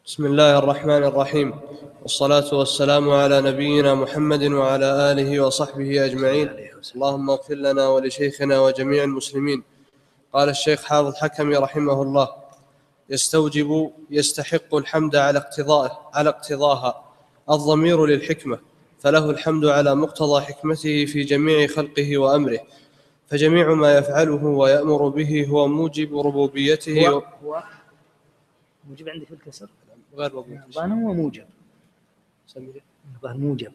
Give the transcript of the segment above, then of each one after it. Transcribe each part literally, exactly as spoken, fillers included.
بسم الله الرحمن الرحيم، والصلاة والسلام على نبينا محمد وعلى آله وصحبه أجمعين. اللهم اغفر لنا ولشيخنا وجميع المسلمين. قال الشيخ حافظ حكمي رحمه الله: يستوجب يستحق الحمد على اقتضائه على اقتضاها الضمير للحكمة، فله الحمد على مقتضى حكمته في جميع خلقه وأمره، فجميع ما يفعله ويأمر به هو موجب ربوبيته. هو, هو موجب عندي في الكسر غير مضبوط. ظن هو موجب ظن موجب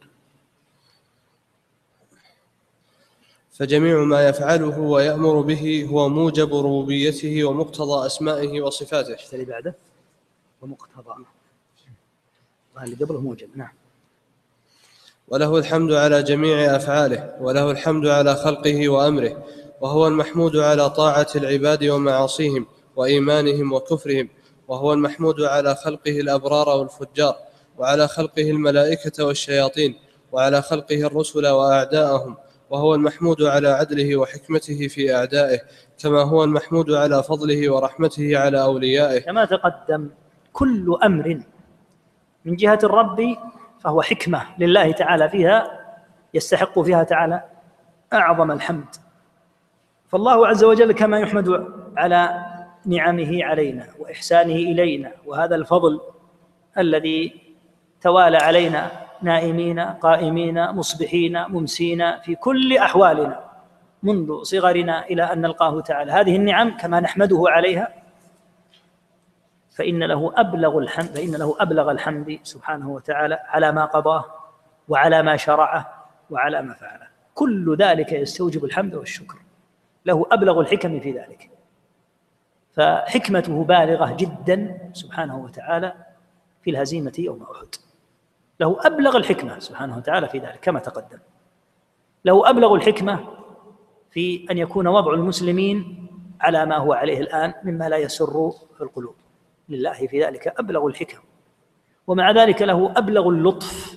فجميع ما يفعله ويأمر به هو موجب ربوبيته ومقتضى أسمائه وصفاته. اللي بعده ومقتضى اللي قبله موجب. نعم. وله الحمد على جميع أفعاله، وله الحمد على خلقه وأمره، وهو المحمود على طاعة العباد ومعاصيهم وإيمانهم وكفرهم، وهو المحمود على خلقه الأبرار والفجار، وعلى خلقه الملائكة والشياطين، وعلى خلقه الرسل وأعداءهم، وهو المحمود على عدله وحكمته في أعدائه، كما هو المحمود على فضله ورحمته على أوليائه. كما تقدم، كل أمر من جهة الرب فهو حكمة لله تعالى فيها، يستحق فيها تعالى أعظم الحمد. فالله عز وجل كما يحمد على نعمه علينا وإحسانه إلينا، وهذا الفضل الذي توالى علينا نائمين قائمين مصبحين ممسين في كل أحوالنا منذ صغرنا إلى أن نلقاه تعالى، هذه النعم كما نحمده عليها فإن له أبلغ الحمد فإن له أبلغ الحمد سبحانه وتعالى على ما قضاه وعلى ما شرعه وعلى ما فعله. كل ذلك يستوجب الحمد والشكر، له أبلغ الحكم في ذلك، فحكمته بالغة جدا سبحانه وتعالى في الهزيمة يوم أحد. له أبلغ الحكمة سبحانه وتعالى في ذلك كما تقدم. له أبلغ الحكمة في أن يكون وضع المسلمين على ما هو عليه الآن مما لا يسر في القلوب، لله في ذلك أبلغ الحكم. ومع ذلك له أبلغ اللطف،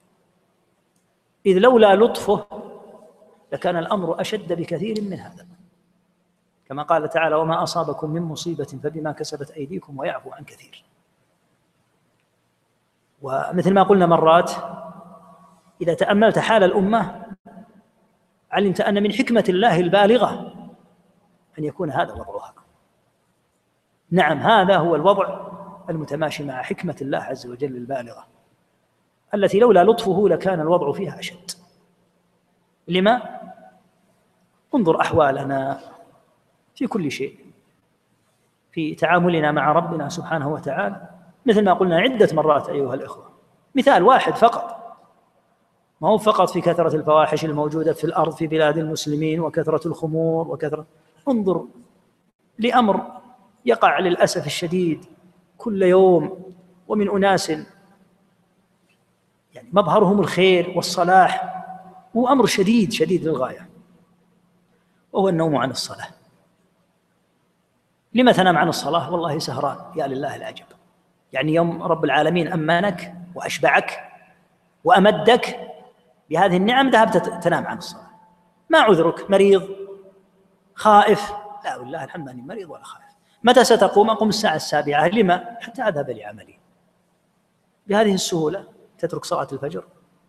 إذ لولا لطفه لكان الأمر أشد بكثير من هذا، كما قال تعالى: وما أصابكم من مصيبة فبما كسبت أيديكم ويعفو عن كثير. ومثل ما قلنا مرات، إذا تأملت حال الأمة علمت أن من حكمة الله البالغة أن يكون هذا وضعها. نعم، هذا هو الوضع المتماشي مع حكمة الله عز وجل البالغة، التي لولا لطفه لكان الوضع فيها أشد. لما؟ انظر أحوالنا في كل شيء، في تعاملنا مع ربنا سبحانه وتعالى، مثل ما قلنا عدة مرات أيها الإخوة. مثال واحد فقط، ما هو فقط في كثرة الفواحش الموجودة في الأرض في بلاد المسلمين وكثرة الخمور وكثرة، انظر لأمر يقع للأسف الشديد كل يوم ومن أناس يعني مظهرهم الخير والصلاح، هو أمر شديد شديد للغاية، وهو النوم عن الصلاة. لما تنام عن الصلاة؟ والله سهران، يا لله العجب. يعني يوم رب العالمين أمانك وأشبعك وأمدك بهذه النعم ذهبت تنام عن الصلاة. ما عذرك؟ مريض؟ خائف؟ لا والله الحمد لله مريض ولا خائف. متى ستقوم؟ أقوم الساعة السابعة. لما؟ حتى أذهب لعملي. بهذه السهولة تترك صلاة الفجر؟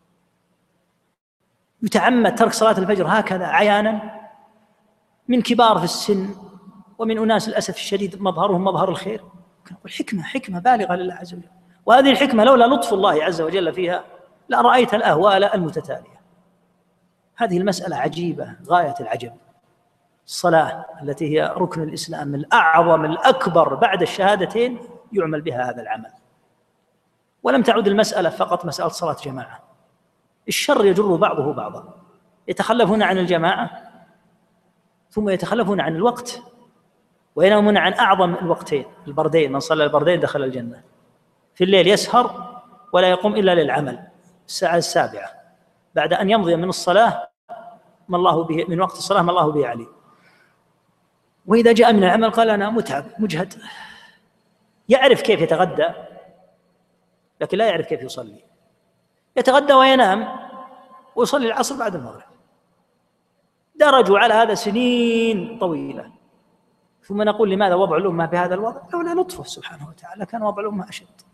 يتعمد ترك صلاة الفجر هكذا عيانا من كبار في السن ومن أناس للأسف الشديد مظهرهم مظهر الخير. الحكمة حكمة بالغة لله عز وجل، وهذه الحكمة لولا لطف الله عز وجل فيها لرأيت الأهوال المتتالية. هذه المسألة عجيبة غاية العجب. الصلاة التي هي ركن الإسلام الأعظم الأكبر بعد الشهادتين يعمل بها هذا العمل، ولم تعد المسألة فقط مسألة صلاة جماعة. الشر يجر بعضه بعضا، يتخلفون عن الجماعة ثم يتخلفون عن الوقت وينامون عن أعظم الوقتين البردين. من صلى البردين دخل الجنة. في الليل يسهر ولا يقوم إلا للعمل الساعة السابعة بعد أن يمضي من الصلاة ما الله به من وقت الصلاة ما الله به عليه. وإذا جاء من العمل قال أنا متعب مجهد. يعرف كيف يتغدى لكن لا يعرف كيف يصلي. يتغدى وينام ويصلي العصر بعد المغرب. درجوا على هذا سنين طويلة، ثم نقول لماذا وضع الأمة بهذا الوضع؟ لولا لطفه سبحانه وتعالى كان وضع الأمة أشد.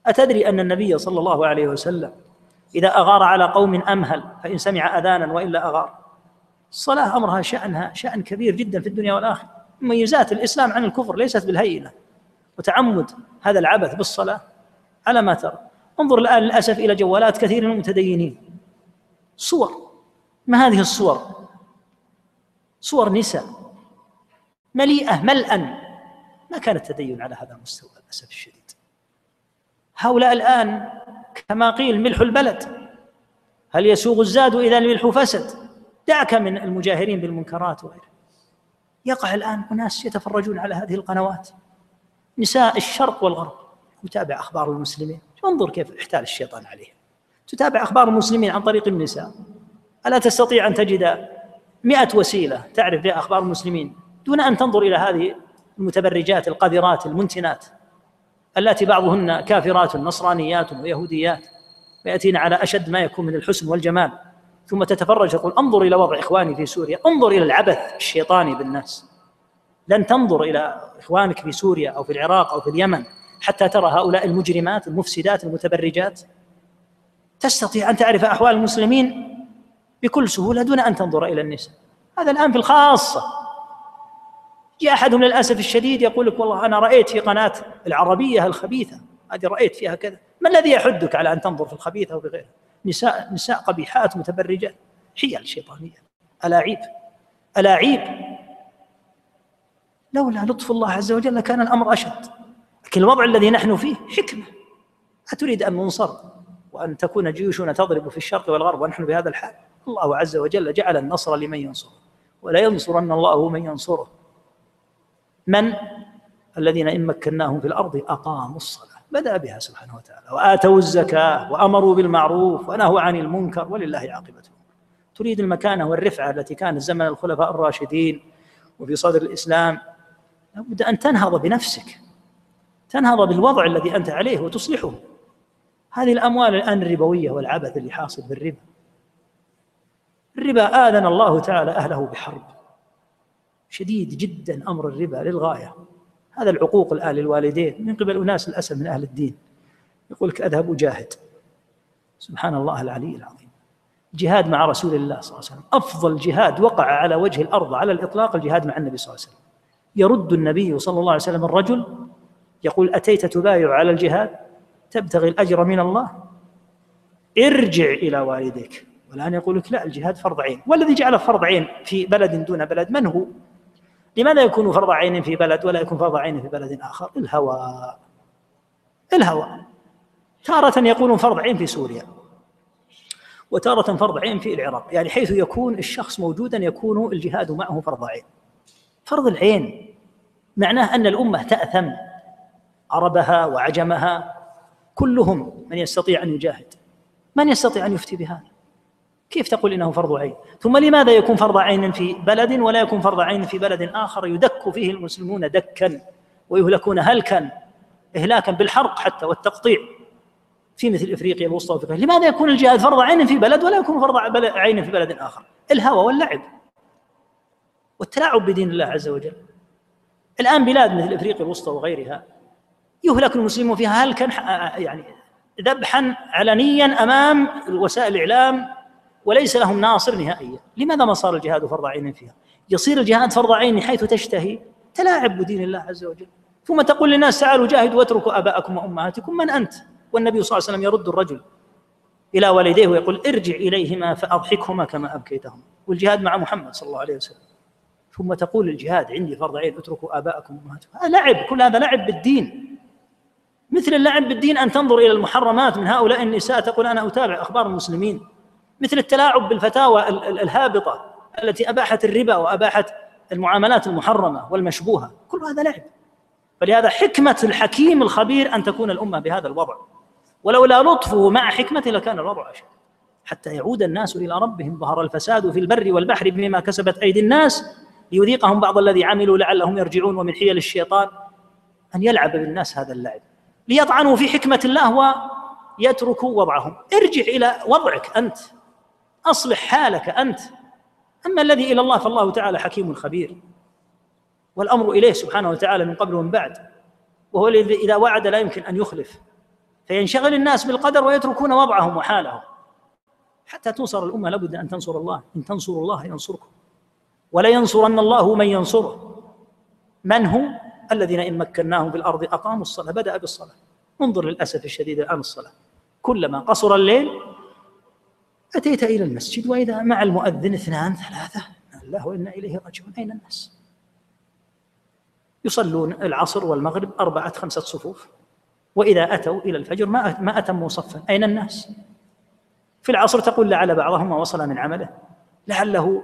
أتدري أن النبي صلى الله عليه وسلم إذا أغار على قوم أمهل، فإن سمع أذانا وإلا أغار. الصلاة أمرها شأنها شأن كبير جدا في الدنيا والآخرة. مميزات الإسلام عن الكفر ليست بالهينة، وتعمد هذا العبث بالصلاة على ما ترى. انظر الآن للأسف إلى جوالات كثير من المتدينين، صور، ما هذه الصور؟ صور نساء مليئة ملأً. ما كان التدين على هذا المستوى للأسف الشديد. هؤلاء الآن كما قيل ملح البلد، هل يسوغ الزاد إذا الملح فسد؟ دعك من المجاهرين بالمنكرات وغيره. يقع الآن أناس يتفرجون على هذه القنوات، نساء الشرق والغرب، يتابع أخبار المسلمين. انظر كيف احتال الشيطان عليهم. تتابع أخبار المسلمين عن طريق النساء. ألا تستطيع أن تجد مئة وسيلة تعرف بها أخبار المسلمين دون أن تنظر إلى هذه المتبرجات القذرات المنتنات التي بعضهن كافرات نصرانيات ويهوديات، ويأتين على أشد ما يكون من الحسن والجمال، ثم تتفرج تقول انظر إلى وضع إخواني في سوريا، انظر إلى العبث الشيطاني بالناس. لن تنظر إلى إخوانك في سوريا أو في العراق أو في اليمن حتى ترى هؤلاء المجرمات المفسدات المتبرجات. تستطيع أن تعرف أحوال المسلمين بكل سهولة دون أن تنظر إلى النساء. هذا الآن في الخاصة. جاء أحدهم للأسف الشديد يقول لك والله أنا رأيت في قناة العربية الخبيثة هذه رأيت فيها كذا. ما الذي يحدك على أن تنظر في الخبيثة وفي غيرها؟ نساء نساء قبيحات متبرجات، حيل شيطانية، ألاعيب ألاعيب. لولا لطف الله عز وجل كان الأمر أشد. لكن الوضع الذي نحن فيه حكمة. أتريد أن ننصر وأن تكون جيوشنا تضرب في الشرق والغرب ونحن بهذا الحال؟ الله عز وجل جعل النصر لمن ينصره، ولا ينصرن الله من ينصره. من الذين إن مكناهم في الأرض أقاموا الصلاة، بدأ بها سبحانه وتعالى، وآتوا الزكاة وأمروا بالمعروف ونهوا عن المنكر ولله عاقبة. تريد المكانة والرفعة التي كانت زمن الخلفاء الراشدين وفي صدر الإسلام، لابد أن تنهض بنفسك، تنهض بالوضع الذي أنت عليه وتصلحه. هذه الأموال الآن الربوية والعبث اللي حاصل بالربا، الربا آذن الله تعالى أهله بحرب شديد جدا. أمر الربا للغاية. هذا العقوق الآن للوالدين من قبل أناس للأسف من أهل الدين، يقول لك أذهب أجاهد. سبحان الله العلي العظيم. جهاد مع رسول الله صلى الله عليه وسلم، أفضل جهاد وقع على وجه الأرض على الإطلاق الجهاد مع النبي صلى الله عليه وسلم. يرد النبي صلى الله عليه وسلم الرجل يقول أتيت تبايع على الجهاد تبتغي الأجر من الله، ارجع إلى والديك. والآن يقول لك لا، الجهاد فرض عين. والذي جعل فرض عين في بلد دون بلد من هو؟ لماذا يكون فرض عين في بلد ولا يكون فرض عين في بلد آخر؟ الهوى. الهوى. تارة يكون فرض عين في سوريا، وتارة فرض عين في العراق، يعني حيث يكون الشخص موجودا يكون الجهاد معه فرض عين. فرض العين معناه أن الأمة تأثم، عربها وعجمها كلهم من يستطيع أن يجاهد، من يستطيع أن يفتي بهذا؟ كيف تقول إنه فرض عين؟ ثم لماذا يكون فرض عين في بلد ولا يكون فرض عين في بلد آخر يدك فيه المسلمون دكا ويهلكون هلكا إهلاكا بالحرق حتى والتقطيع في مثل إفريقيا الوسطى وأفريقيا؟ لماذا يكون الجهاد فرض عين في بلد ولا يكون فرض عين في بلد آخر؟ الهوى واللعب والتلاعب بدين الله عز وجل. الآن بلاد مثل إفريقيا الوسطى وغيرها يهلك المسلمون فيها هلكا يعني ذبحا علنيا أمام وسائل الإعلام وليس لهم ناصر نهائيا. لماذا ما صار الجهاد فرض عين فيها؟ يصير الجهاد فرض عين حيث تشتهي، تلاعب بدين الله عز وجل. ثم تقول للناس تعالوا جاهدوا واتركوا آباءكم وأمهاتكم. من أنت؟ والنبي صلى الله عليه وسلم يرد الرجل إلى والديه ويقول ارجع إليهما فأضحكهما كما أبكيتهما، والجهاد مع محمد صلى الله عليه وسلم. ثم تقول الجهاد عندي فرض عين اتركوا آباءكم وأمهاتكم. هذا لعب، كل هذا لعب بالدين. مثل اللعب بالدين أن تنظر إلى المحرمات من هؤلاء النساء تقول أنا أتابع أخبار المسلمين، مثل التلاعب بالفتاوى الهابطة التي أباحت الربا وأباحت المعاملات المحرمة والمشبوهة، كل هذا لعب. فلهذا حكمة الحكيم الخبير أن تكون الأمة بهذا الوضع، ولولا لطفه مع حكمته لكان الوضع أشد. حتى يعود الناس إلى ربهم. ظهر الفساد في البر والبحر بما كسبت أيدي الناس ليذيقهم بعض الذي عملوا لعلهم يرجعون. ومن حيل الشيطان أن يلعب بالناس هذا اللعب ليطعنوا في حكمة الله ويتركوا وضعهم. ارجع إلى وضعك أنت، أصلح حالك أنت. أما الذي إلى الله فالله تعالى حكيم خبير، والأمر إليه سبحانه وتعالى من قبل ومن بعد، وهو الذي إذا وعد لا يمكن أن يخلف. فينشغل الناس بالقدر ويتركون وضعهم وحالهم. حتى تنصر الأمة لابد أن تنصر الله، إن تنصروا الله ينصركم ولا ينصرن الله من ينصره. من هو؟ الذين إن مكناهم في الأرض أقاموا الصلاة. بدأ بالصلاة. انظر للأسف الشديد الآن الصلاة كلما قصر الليل أتيت إلى المسجد وإذا مع المؤذن اثنان ثلاثة الله وإنا إليه راجعون. أين الناس؟ يصلون العصر والمغرب أربعة خمسة صفوف، وإذا أتوا إلى الفجر ما ما أتموا صفا. أين الناس؟ في العصر تقول لعل بعضهم ما وصل من عمله، لعله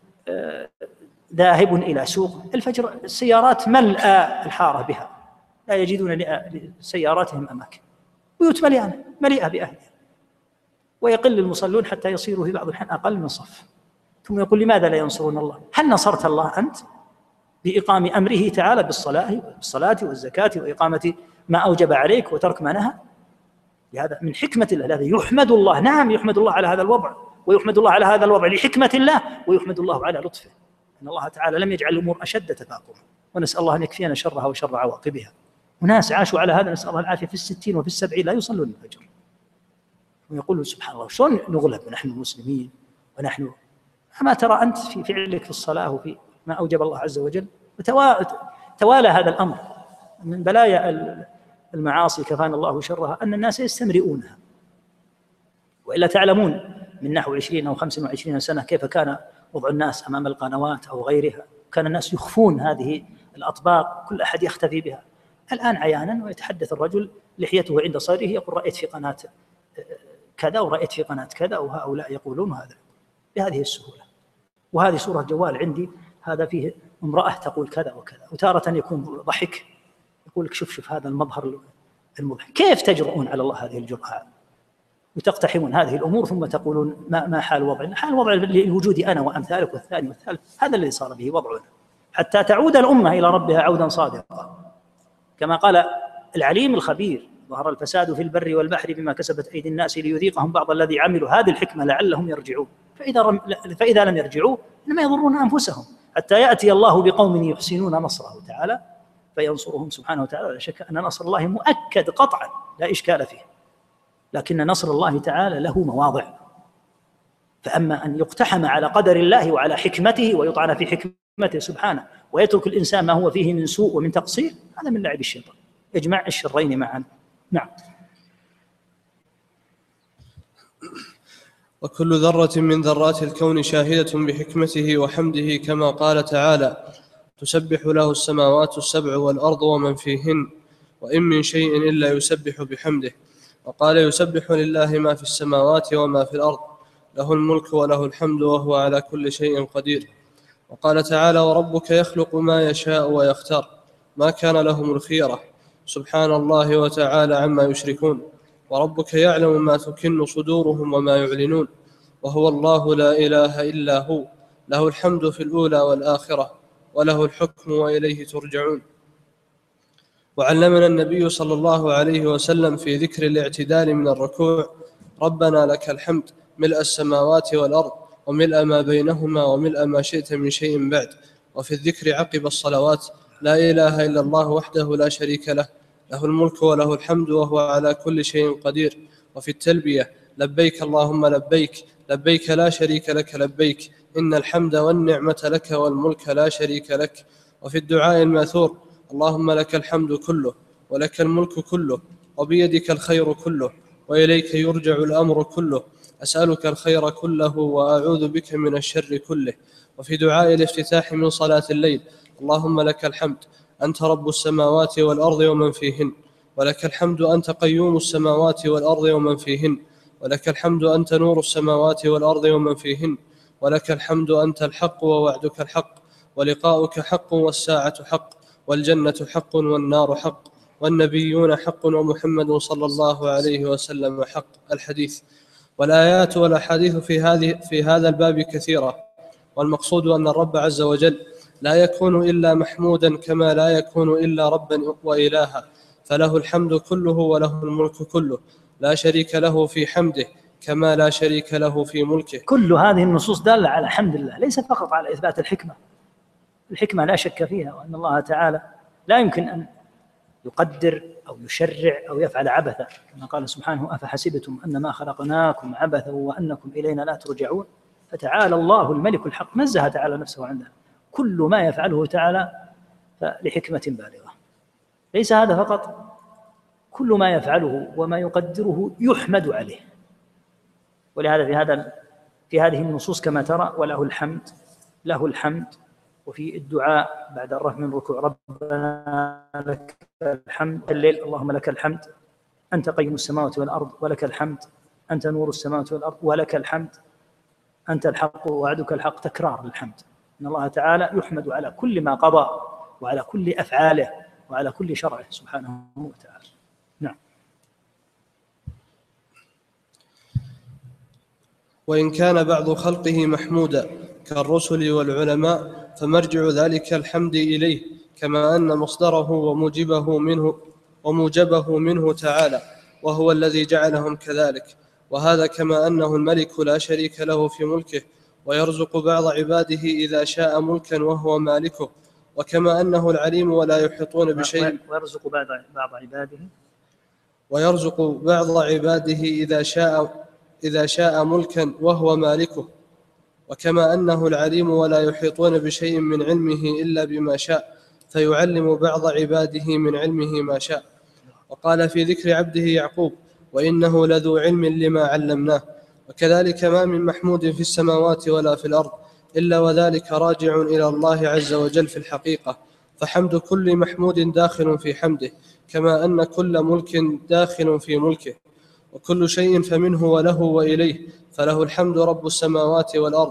ذاهب إلى سوق. الفجر السيارات ملأ الحارة بها، لا يجدون لسياراتهم أماكن، بيوت مليئة مليئة بأهلها، ويقل المصلون حتى يصيروا في بعض الأحيان أقل من صف. ثم يقول لماذا لا ينصرون الله؟ هل نصرت الله أنت بإقام أمره تعالى بالصلاة بالصلاة والزكاة وإقامة ما أوجب عليك وترك ما نهى؟ هذا من حكمة الله. هذا يحمد الله، نعم يحمد الله على هذا الوضع، ويحمد الله على هذا الوضع لحكمة الله، ويحمد الله على لطفه أن الله تعالى لم يجعل الأمور أشد تفاقما، ونسأل الله أن يكفينا شرها وشر عواقبها. وناس عاشوا على هذا نسأل الله العافية في الستين وفي السبعين لا يصلون الفجر، ويقولون سبحان الله شلون نغلب نحن المسلمين ونحن أما ترى أنت في فعلك في الصلاة وفي ما أوجب الله عز وجل. وتوالى هذا الأمر من بلايا المعاصي كفانا الله شرها أن الناس يستمرئونها، وإلا تعلمون من نحو عشرين أو خمس وعشرين سنة كيف كان وضع الناس أمام القنوات أو غيرها. كان الناس يخفون هذه الأطباق، كل أحد يختفي بها. الآن عيانا ويتحدث الرجل لحيته عند صدره يقول رأيت في قناة كذا ورأيت في قناة كذا، وهؤلاء يقولون هذا بهذه السهولة. وهذه صورة جوال عندي هذا فيه امرأة تقول كذا وكذا، وتارة يكون ضحك يقول لك شوف شوف هذا المظهر المضحك. كيف تجرؤون على الله هذه الجرأة وتقتحمون هذه الأمور ثم تقولون ما ما حال وضعنا؟ حال وضع لوجودي أنا وأمثالك والثاني والثالث، هذا الذي صار به وضعنا، حتى تعود الأمة إلى ربها عودا صادقا. كما قال العليم الخبير ظهر الفساد في البر والبحر بما كسبت أيدي الناس ليذيقهم بعض الذي عملوا. هذه الحكمة لعلهم يرجعون. فإذا, رم... فإذا لم يرجعوا إنما يضرون أنفسهم حتى يأتي الله بقوم يحسنون نصره تعالى فينصرهم سبحانه وتعالى. لا شك أن نصر الله مؤكد قطعا لا إشكال فيه، لكن نصر الله تعالى له مواضع. فأما أن يقتحم على قدر الله وعلى حكمته ويطعن في حكمته سبحانه ويترك الإنسان ما هو فيه من سوء ومن تقصير، هذا من لعب الشيطان. يجمع الشرين معا. نعم. وكل ذرة من ذرات الكون شاهدة بحكمته وحمده، كما قال تعالى تسبح له السماوات السبع والأرض ومن فيهن وإن من شيء إلا يسبح بحمده. وقال يسبح لله ما في السماوات وما في الأرض له الملك وله الحمد وهو على كل شيء قدير. وقال تعالى وربك يخلق ما يشاء ويختار ما كان لهم الخيرة سبحان الله وتعالى عما يشركون. وربك يعلم ما تكن صدورهم وما يعلنون وهو الله لا إله إلا هو له الحمد في الأولى والآخرة وله الحكم وإليه ترجعون. وعلمنا النبي صلى الله عليه وسلم في ذكر الاعتدال من الركوع ربنا لك الحمد ملء السماوات والأرض وملء ما بينهما وملء ما شئت من شيء بعد. وفي الذكر عقب الصلوات لا إله إلا الله وحده لا شريك له له الملك وله الحمد وهو على كل شيء قدير. وفي التلبية لبيك اللهم لبيك لبيك لا شريك لك لبيك إن الحمد والنعمة لك والملك لا شريك لك. وفي الدعاء الماثور اللهم لك الحمد كله ولك الملك كله وبيدك الخير كله وإليك يرجع الأمر كله أسألك الخير كله وأعوذ بك من الشر كله. وفي دعاء الافتتاح من صلاة الليل اللهم لك الحمد أنت رب السماوات والأرض ومن فيهن ولك الحمد أنت قيوم السماوات والأرض ومن فيهن ولك الحمد أنت نور السماوات والأرض ومن فيهن ولك الحمد أنت الحق ووعدك الحق ولقاؤك حق والساعة حق والجنة حق والنار حق والنبيون حق ومحمد صلى الله عليه وسلم حق. الحديث. والآيات والأحاديث في هذه في هذا الباب كثيرة، والمقصود أن الرب عز وجل لا يكون إلا محمودا كما لا يكون إلا ربا وإلها، فله الحمد كله وله الملك كله لا شريك له في حمده كما لا شريك له في ملكه. كل هذه النصوص دالة على حمد الله، ليس فقط على إثبات الحكمة. الحكمة لا شك فيها، وأن الله تعالى لا يمكن أن يقدر أو يشرع أو يفعل عبثا، كما قال سبحانه: أفحسبتم أنما خلقناكم عبثا وأنكم إلينا لا ترجعون. فتعالى الله الملك الحق، نزه تعالى نفسه عنها. كل ما يفعله تعالى فلحكمة بالغة. ليس هذا فقط، كل ما يفعله وما يقدره يحمد عليه. ولهذا في هذا في هذه النصوص كما ترى: وله الحمد، له الحمد. وفي الدعاء بعد الرفع من الركوع: ربنا لك الحمد الليل، اللهم لك الحمد، أنت قيم السماوات والأرض ولك الحمد، أنت نور السماوات والأرض ولك الحمد، أنت الحق ووعدك الحق. تكرار للحمد. إن الله تعالى يحمد على كل ما قضى وعلى كل أفعاله وعلى كل شرعه سبحانه وتعالى. نعم. وإن كان بعض خلقه محمودا كالرسل والعلماء فمرجع ذلك الحمد إليه، كما أن مصدره وموجبه منه وموجبه منه تعالى، وهو الذي جعلهم كذلك. وهذا كما أنه الملك لا شريك له في ملكه، ويرزق بعض عباده إذا شاء ملكا وهو مالكه، وكما أنه العليم ولا يحيطون بشيء ويرزق بعض بعض عباده ويرزق بعض عباده إذا شاء إذا شاء ملكا وهو مالكه، وكما أنه العليم ولا يحيطون بشيء من علمه إلا بما شاء، فيعلم بعض عباده من علمه ما شاء. وقال في ذكر عبده يعقوب: وإنه لذو علم لما علمناه. وكذلك ما من محمود في السماوات ولا في الأرض إلا وذلك راجع إلى الله عز وجل في الحقيقة، فحمد كل محمود داخل في حمده، كما أن كل ملك داخل في ملكه، وكل شيء فمنه وله وإليه، فله الحمد رب السماوات والأرض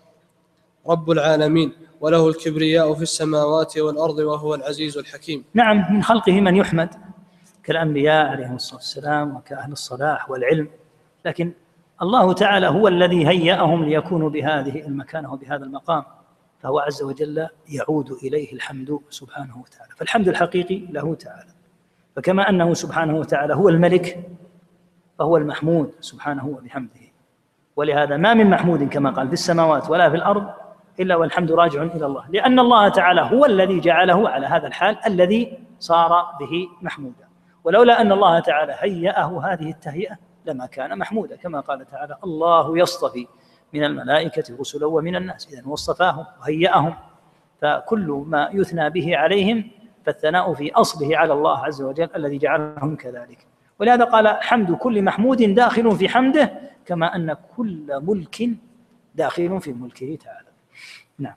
رب العالمين، وله الكبرياء في السماوات والأرض وهو العزيز الحكيم. نعم، من خلقه من يحمد كالأنبياء عليهم الصلاة والسلام وكأهل الصلاح والعلم، لكن الله تعالى هو الذي هيأهم ليكونوا بهذه المكانة وبهذا المقام، فهو عز وجل يعود إليه الحمد سبحانه وتعالى. فالحمد الحقيقي له تعالى، فكما أنه سبحانه وتعالى هو الملك فهو المحمود سبحانه وبحمده. ولهذا ما من محمود كما قال في السماوات ولا في الأرض إلا والحمد راجع إلى الله، لأن الله تعالى هو الذي جعله على هذا الحال الذي صار به محمودا. ولولا أن الله تعالى هيأه هذه التهيئة لما كان محمودا، كما قال تعالى: الله يصطفي من الملائكة رسلا ومن الناس. إذن وصفاهم وهيأهم، فكل ما يثنى به عليهم فالثناء في أصله على الله عز وجل الذي جعلهم كذلك. ولهذا قال: حمد كل محمود داخل في حمده، كما أن كل ملك داخل في ملكه تعالى. نعم.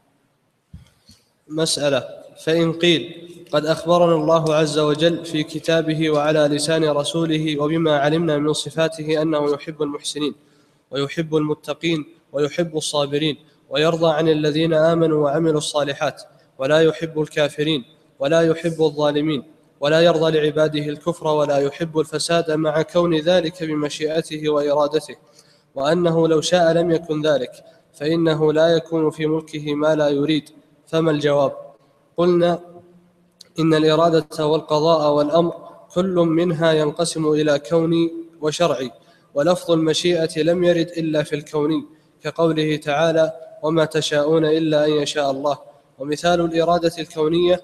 مسألة: فإن قيل قد أخبرنا الله عز وجل في كتابه وعلى لسان رسوله وبما علمنا من صفاته أنه يحب المحسنين ويحب المتقين ويحب الصابرين ويرضى عن الذين آمنوا وعملوا الصالحات، ولا يحب الكافرين ولا يحب الظالمين، ولا يرضى لعباده الكفر ولا يحب الفساد، مع كون ذلك بمشيئته وإرادته، وأنه لو شاء لم يكن ذلك، فإنه لا يكون في ملكه ما لا يريد، فما الجواب؟ قلنا: إن الإرادة والقضاء والأمر كل منها ينقسم إلى كوني وشرعي، ولفظ المشيئة لم يرد إلا في الكوني، كقوله تعالى: وما تشاءون إلا أن يشاء الله. ومثال الإرادة الكونية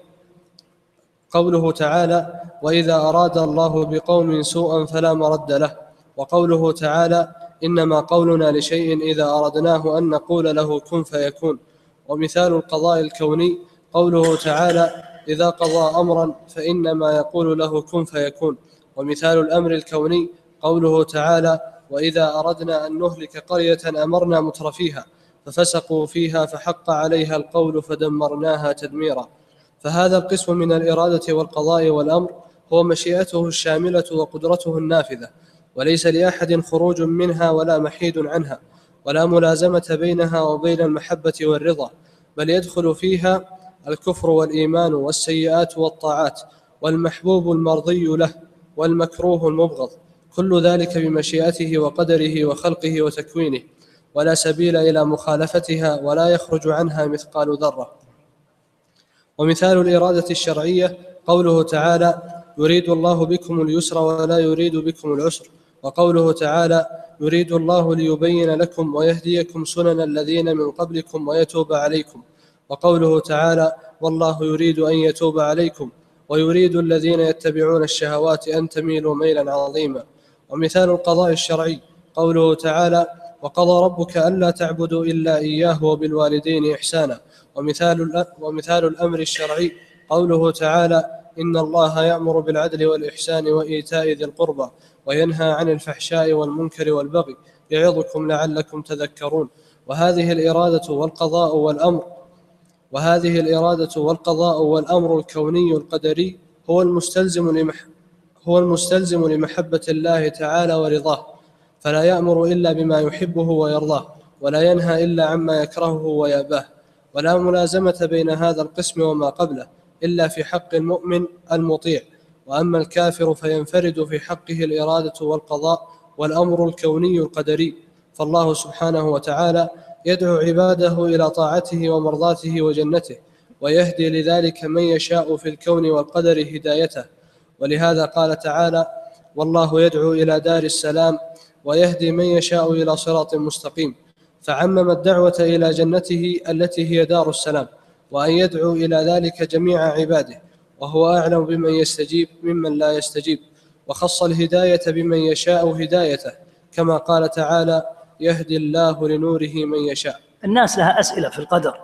قوله تعالى: وإذا أراد الله بقوم سوءا فلا مرد له. وقوله تعالى: إنما قولنا لشيء إذا أردناه أن نقول له كن فيكون. ومثال القضاء الكوني قوله تعالى: إذا قضى أمرا فإنما يقول له كن فيكون. ومثال الأمر الكوني قوله تعالى: وإذا أردنا أن نهلك قرية أمرنا مترفيها ففسقوا فيها فحق عليها القول فدمرناها تدميرا. فهذا القسم من الإرادة والقضاء والأمر هو مشيئته الشاملة وقدرته النافذة، وليس لأحد خروج منها ولا محيد عنها، ولا ملازمة بينها وبين المحبة والرضا، بل يدخل فيها الكفر والإيمان والسيئات والطاعات، والمحبوب المرضي له والمكروه المبغض، كل ذلك بمشيئته وقدره وخلقه وتكوينه، ولا سبيل إلى مخالفتها ولا يخرج عنها مثقال ذرة. ومثال الإرادة الشرعية قوله تعالى: يريد الله بكم اليسر ولا يريد بكم العسر. وقوله تعالى: يريد الله ليبين لكم ويهديكم سنن الذين من قبلكم ويتوب عليكم. وقوله تعالى: والله يريد أن يتوب عليكم. ويريد الذين يتبعون الشهوات أن تميلوا ميلا عظيما. ومثال القضاء الشرعي قوله تعالى: وقضى ربك ألا تعبدوا إلا إياه وبالوالدين إحسانا. ومثال, ومثال الأمر الشرعي قوله تعالى: إن الله يأمر بالعدل والإحسان وإيتاء ذي القربى وينهى عن الفحشاء والمنكر والبغي يعظكم لعلكم تذكرون. وهذه الإرادة والقضاء والأمر وهذه الإرادة والقضاء والأمر الكوني القدري هو المستلزم لمح هو المستلزم لمحبة الله تعالى ورضاه، فلا يأمر إلا بما يحبه ويرضاه، ولا ينهى إلا عما يكرهه ويأباه. ولا ملازمة بين هذا القسم وما قبله إلا في حق المؤمن المطيع. وأما الكافر فينفرد في حقه الإرادة والقضاء والأمر الكوني القدري، فالله سبحانه وتعالى يدعو عباده إلى طاعته ومرضاته وجنته، ويهدي لذلك من يشاء في الكون والقدر هدايته. ولهذا قال تعالى: والله يدعو إلى دار السلام ويهدي من يشاء إلى صراط مستقيم، فعمم الدعوة إلى جنته التي هي دار السلام، وأن يدعو إلى ذلك جميع عباده، وهو أعلم بمن يستجيب ممن لا يستجيب، وخص الهداية بمن يشاء هدايته، كما قال تعالى: يهدي الله لنوره من يشاء. الناس لها أسئلة في القدر،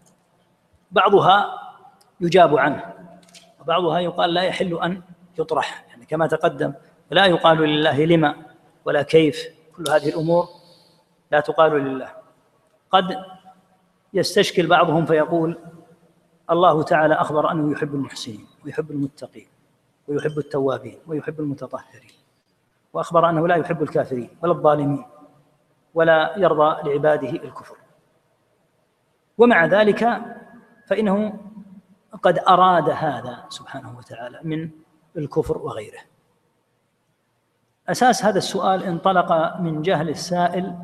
بعضها يجاب عنه، وبعضها يقال لا يحل أن يطرح، يعني كما تقدم، ولا يقال لله لما ولا كيف، كل هذه الأمور لا تقال لله. قد يستشكل بعضهم فيقول: الله تعالى أخبر أنه يحب المحسنين ويحب المتقين ويحب التوابين ويحب المتطهرين، وأخبر أنه لا يحب الكافرين ولا الظالمين ولا يرضى لعباده الكفر. ومع ذلك فإنه قد أراد هذا سبحانه وتعالى من الكفر وغيره. أساس هذا السؤال انطلق من جهل السائل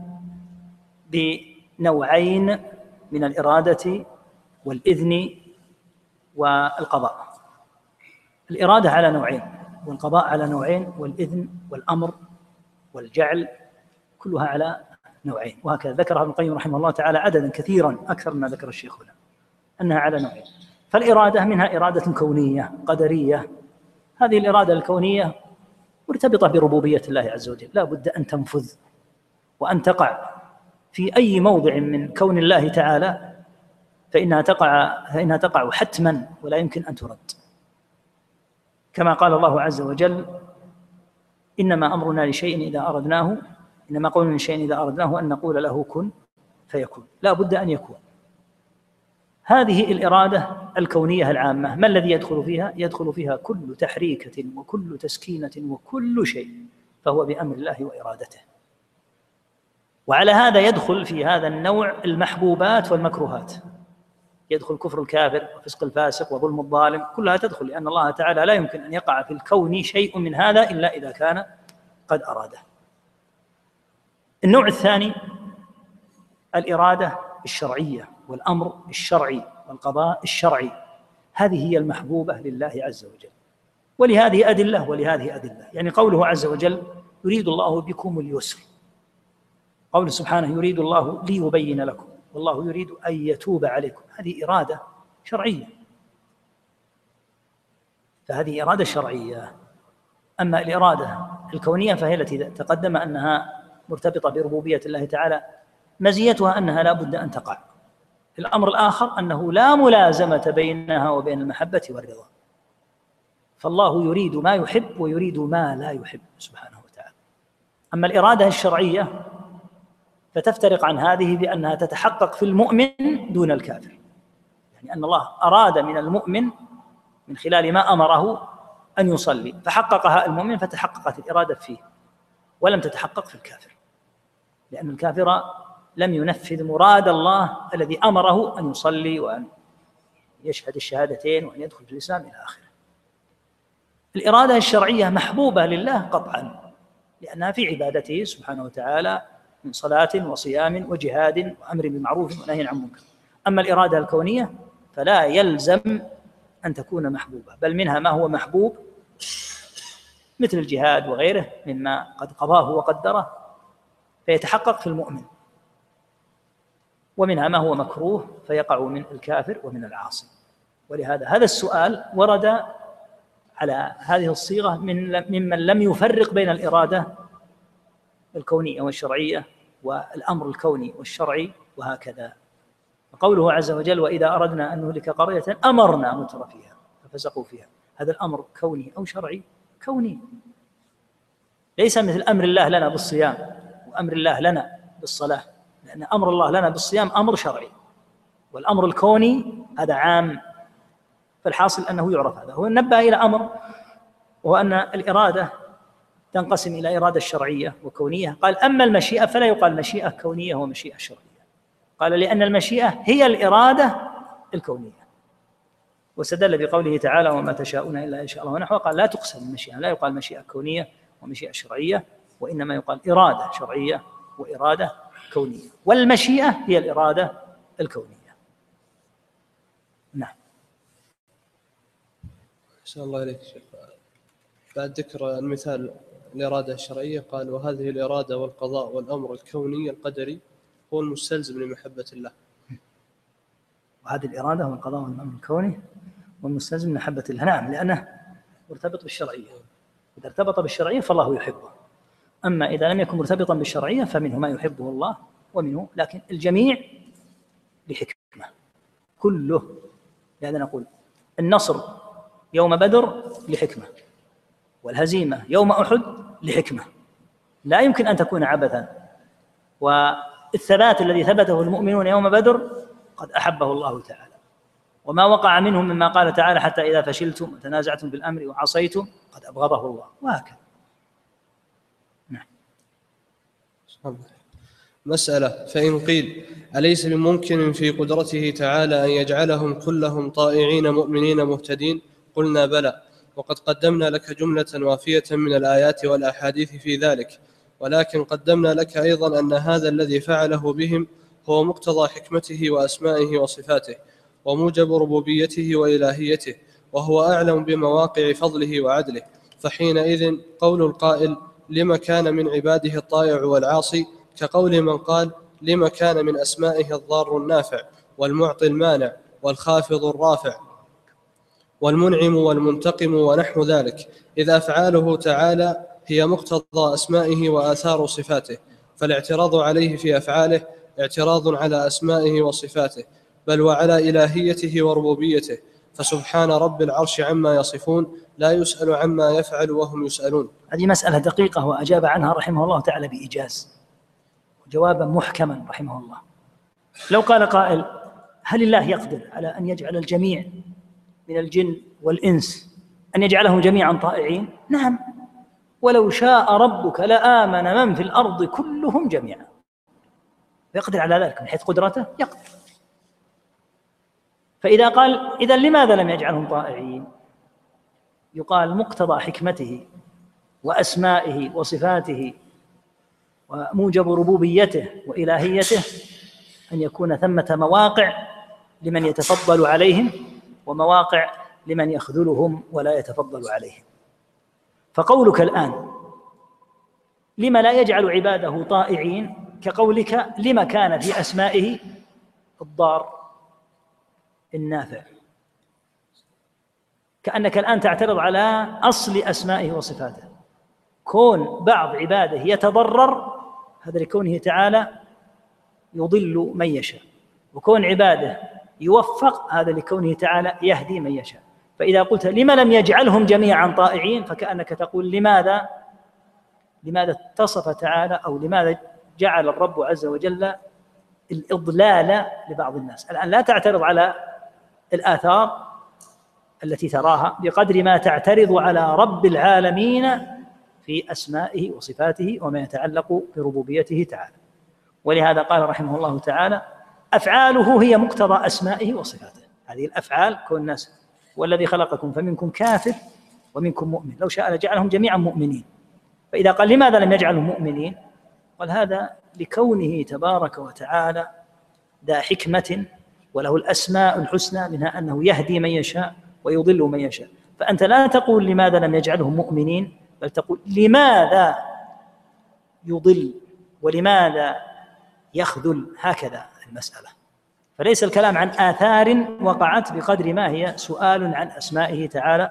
بنوعين من الإرادة والإذن والقضاء. الإرادة على نوعين، والقضاء على نوعين، والإذن والأمر والجعل كلها على نوعين، وهكذا ذكرها ابن القيم رحمه الله تعالى عددا كثيرا أكثر مما ذكر الشيخ هنا، أنها على نوعين. فالإرادة منها إرادة كونية قدرية، هذه الإرادة الكونية مرتبطة بربوبية الله عز وجل، لا بد أن تنفذ وأن تقع في أي موضع من كون الله تعالى، فإنها تقع فإنها تقع حتما ولا يمكن أن ترد، كما قال الله عز وجل: إنما أمرنا لشيء إذا أردناه إنما قولنا لشيء إذا أردناه أن نقول له كن فيكون، لا بد أن يكون. هذه الإرادة الكونية العامة ما الذي يدخل فيها؟ يدخل فيها كل تحريكة وكل تسكينة وكل شيء، فهو بأمر الله وإرادته. وعلى هذا يدخل في هذا النوع المحبوبات والمكروهات، يدخل كفر الكافر وفسق الفاسق وظلم الظالم، كلها تدخل، لأن الله تعالى لا يمكن أن يقع في الكون شيء من هذا إلا إذا كان قد أراده. النوع الثاني الإرادة الشرعية والأمر الشرعي والقضاء الشرعي، هذه هي المحبوبة لله عز وجل، ولهذه أدلة ولهذه أدلة. يعني قوله عز وجل: يريد الله بكم اليسر، قول سبحانه: يريد الله ليبين لكم، والله يريد أن يتوب عليكم، هذه إرادة شرعية، فهذه إرادة شرعية. أما الإرادة الكونية فهي التي تقدم أنها مرتبطة بربوبية الله تعالى، مزيتها أنها لا بد أن تقع. الأمر الآخر أنه لا ملازمة بينها وبين المحبة والرضا، فالله يريد ما يحب ويريد ما لا يحب سبحانه وتعالى. أما الإرادة الشرعية فتفترق عن هذه بأنها تتحقق في المؤمن دون الكافر، يعني أن الله أراد من المؤمن من خلال ما أمره أن يصلي فحققها المؤمن فتحققت الإرادة فيه، ولم تتحقق في الكافر، لأن الكافر لم ينفذ مراد الله الذي أمره أن يصلي وأن يشهد الشهادتين وأن يدخل في الإسلام إلى آخره. الإرادة الشرعية محبوبة لله قطعا، لأنها في عبادته سبحانه وتعالى من صلاة وصيام وجهاد وأمر بالمعروف ونهي عن المنكر. أما الإرادة الكونية فلا يلزم أن تكون محبوبة، بل منها ما هو محبوب مثل الجهاد وغيره مما قد قضاه وقدره فيتحقق في المؤمن، ومنها ما هو مكروه فيقع من الكافر ومن العاصي. ولهذا هذا السؤال ورد على هذه الصيغة من ممن لم يفرق بين الإرادة الكونية والشرعية والأمر الكوني والشرعي وهكذا. قوله عز وجل: وإذا أردنا أن نهلك قرية أمرنا متر فيها ففسقوا فيها، هذا الأمر كوني أو شرعي؟ كوني، ليس مثل أمر الله لنا بالصيام وأمر الله لنا بالصلاة، لأن أمر الله لنا بالصيام أمر شرعي، والأمر الكوني هذا عام. فالحاصل أنه يعرف هذا. هو نبه إلى أمر، وهو أن الإرادة تنقسم إلى إرادة شرعية وكونية. قال: أما المشيئة فلا يقال مشيئة كونية ومشيئة شرعية. قال: لأن المشيئة هي الإرادة الكونية، واستدل بقوله تعالى: وما تشاءون إلا إن شاء الله ونحوه. قال: لا تقسم المشيئة، لا يقال مشيئة كونية ومشيئة شرعية، وإنما يقال إرادة شرعية وإرادة كونية، والمشيئة هي الإرادة الكونية. نعم. أحسن الله إليك شيخ. بعد ذكر المثال الإرادة الشرعية قال: وهذه الإرادة والقضاء والأمر الكوني القدري هو المستلزم لمحبة الله. وهذه الإرادة والقضاء والأمر الكوني والمستلزم لمحبة الله. نعم، لأنه مرتبط بالشرعية. إذا ارتبط بالشرعية فالله يحبه، أما إذا لم يكن مرتبطا بالشرعية فمنه ما يحبه الله ومنه، لكن الجميع لحكمة كله. لهذا نقول النصر يوم بدر لحكمة، والهزيمة يوم أحد لحكمة، لا يمكن أن تكون عبثا. والثبات الذي ثبته المؤمنون يوم بدر قد أحبه الله تعالى، وما وقع منهم مما قال تعالى: حتى إذا فشلتم وتنازعتم بالأمر وعصيتم قد أبغضه الله، وهكذا. نعم. مسألة: فإن قيل أليس بممكن في قدرته تعالى أن يجعلهم كلهم طائعين مؤمنين مهتدين؟ قلنا: بلى، وقد قدمنا لك جملة وافية من الآيات والأحاديث في ذلك، ولكن قدمنا لك أيضا أن هذا الذي فعله بهم هو مقتضى حكمته وأسمائه وصفاته وموجب ربوبيته وإلهيته، وهو أعلم بمواقع فضله وعدله. فحينئذ قول القائل: لما كان من عباده الطائع والعاصي، كقول من قال: لما كان من أسمائه الضار النافع والمعطي المانع والخافض الرافع والمنعم والمنتقم ونحو ذلك، إذ أفعاله تعالى هي مقتضى أسمائه وآثار صفاته، فالاعتراض عليه في أفعاله اعتراض على أسمائه وصفاته، بل وعلى إلهيته وربوبيته، فسبحان رب العرش عما يصفون، لا يسأل عما يفعل وهم يسألون. هذه مسألة دقيقة، وأجاب عنها رحمه الله تعالى بإيجاز وجوابا محكما رحمه الله. لو قال قائل: هل الله يقدر على أن يجعل الجميع من الجن والإنس أن يجعلهم جميعا طائعين؟ نعم، ولو شاء ربك لآمن من في الأرض كلهم جميعا. يقدر على ذلك من حيث قدرته، يقدر. فإذا قال: إذا لماذا لم يجعلهم طائعين؟ يقال: مقتضى حكمته وأسمائه وصفاته وموجب ربوبيته وإلهيته أن يكون ثمة مواقع لمن يتفضل عليهم ومواقع لمن يخذلهم ولا يتفضل عليهم. فقولك الآن لما لا يجعل عباده طائعين كقولك لما كان في أسمائه الضار النافع، كأنك الآن تعترض على أصل أسمائه وصفاته. كون بعض عباده يتضرر هذا لكونه تعالى يضل من يشاء، وكون عباده يوفق هذا لكونه تعالى يهدي من يشاء. فإذا قلت لما لم يجعلهم جميعا طائعين فكأنك تقول لماذا لماذا اتصف تعالى أو لماذا جعل الرب عز وجل الإضلال لبعض الناس. الآن لا تعترض على الآثار التي تراها بقدر ما تعترض على رب العالمين في أسمائه وصفاته وما يتعلق بربوبيته تعالى. ولهذا قال رحمه الله تعالى: أفعاله هي مقتضى أسمائه وصفاته. هذه الأفعال كون الناس والذي خلقكم فمنكم كافر ومنكم مؤمن، لو شاء لجعلهم جميعا مؤمنين. فإذا قال لماذا لم يجعلهم مؤمنين؟ قال هذا لكونه تبارك وتعالى ذا حكمة وله الأسماء الحسنى، منها أنه يهدي من يشاء ويضل من يشاء. فأنت لا تقول لماذا لم يجعلهم مؤمنين، بل تقول لماذا يضل ولماذا يخذل، هكذا المسألة. فليس الكلام عن آثار وقعت بقدر ما هي سؤال عن أسمائه تعالى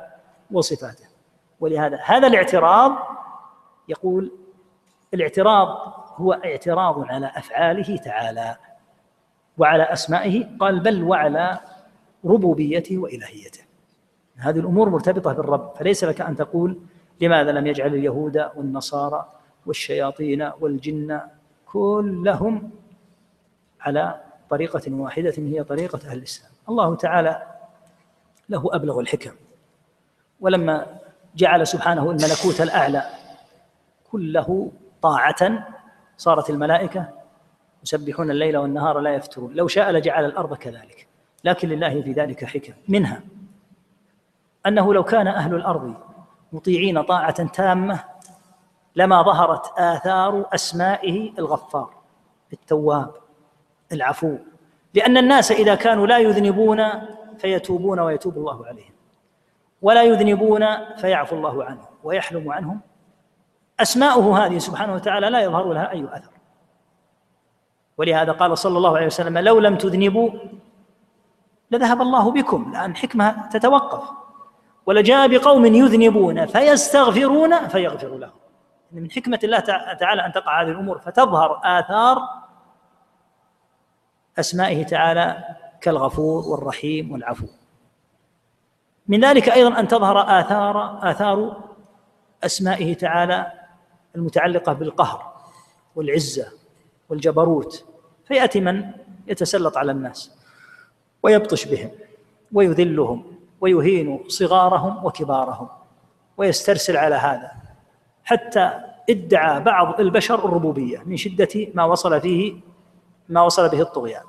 وصفاته. ولهذا هذا الاعتراض، يقول الاعتراض هو اعتراض على أفعاله تعالى وعلى أسمائه، قال بل وعلى ربوبيته وإلهيته. هذه الأمور مرتبطة بالرب، فليس لك أن تقول لماذا لم يجعل اليهود والنصارى والشياطين والجن كلهم على طريقة واحدة هي طريقة أهل الإسلام. الله تعالى له أبلغ الحكم، ولما جعل سبحانه الملكوت الأعلى كله طاعة صارت الملائكة يسبحون الليل والنهار لا يفترون. لو شاء لجعل الأرض كذلك، لكن لله في ذلك حكم، منها أنه لو كان أهل الأرض مطيعين طاعة تامة لما ظهرت آثار أسمائه الغفار التواب العفو، لأن الناس إذا كانوا لا يذنبون فيتوبون ويتوب الله عليهم، ولا يذنبون فيعفو الله عنهم ويحلم عنهم، أسماؤه هذه سبحانه وتعالى لا يظهر لها أي أثر. ولهذا قال صلى الله عليه وسلم لو لم تذنبوا لذهب الله بكم، لأن حكمة تتوقف، ولجاء بقوم يذنبون فيستغفرون فيغفر لهم. من حكمة الله تعالى أن تقع هذه الأمور فتظهر آثار أسمائه تعالى كالغفور والرحيم والعفو. من ذلك أيضا أن تظهر آثار آثار أسمائه تعالى المتعلقة بالقهر والعزة والجبروت، فيأتي من يتسلط على الناس ويبطش بهم ويذلهم ويهين صغارهم وكبارهم ويسترسل على هذا، حتى ادعى بعض البشر الربوبية من شدة ما وصل فيه ما وصل به الطغيان.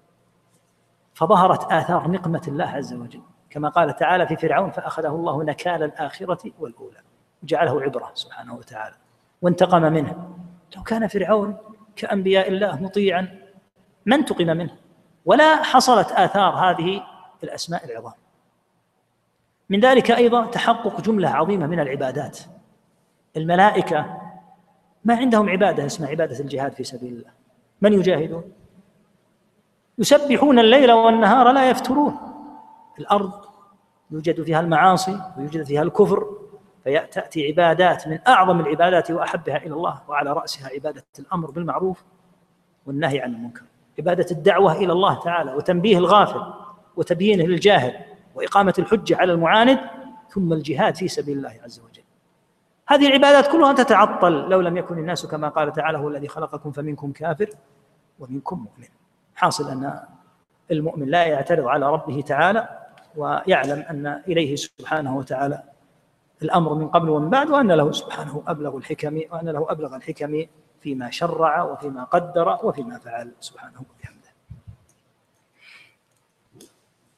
فظهرت آثار نقمة الله عز وجل، كما قال تعالى في فرعون فأخذه الله نكال الآخرة والأولى، وجعله عبرة سبحانه وتعالى وانتقم منه. لو كان فرعون كأنبياء الله مطيعا ما انتقم منه، ولا حصلت آثار هذه الأسماء العظام. من ذلك أيضا تحقق جملة عظيمة من العبادات. الملائكة ما عندهم عبادة اسمها عبادة الجهاد في سبيل الله. من يجاهدون؟ يسبحون الليل والنهار لا يفترون. الأرض يوجد فيها المعاصي ويوجد فيها الكفر، فيأتي عبادات من أعظم العبادات وأحبها إلى الله، وعلى رأسها عبادة الأمر بالمعروف والنهي عن المنكر، عبادة الدعوة إلى الله تعالى وتنبيه الغافل وتبيينه للجاهل وإقامة الحجة على المعاند، ثم الجهاد في سبيل الله عز وجل. هذه العبادات كلها تتعطل لو لم يكن الناس كما قال تعالى هو الذي خلقكم فمنكم كافر ومنكم مؤمن. حاصل أن المؤمن لا يعترض على ربه تعالى، ويعلم أن إليه سبحانه وتعالى الأمر من قبل ومن بعد، وأن له سبحانه أبلغ الحكم وأن له أبلغ الحكم فيما شرع وفيما قدر وفيما فعل سبحانه وتعالى.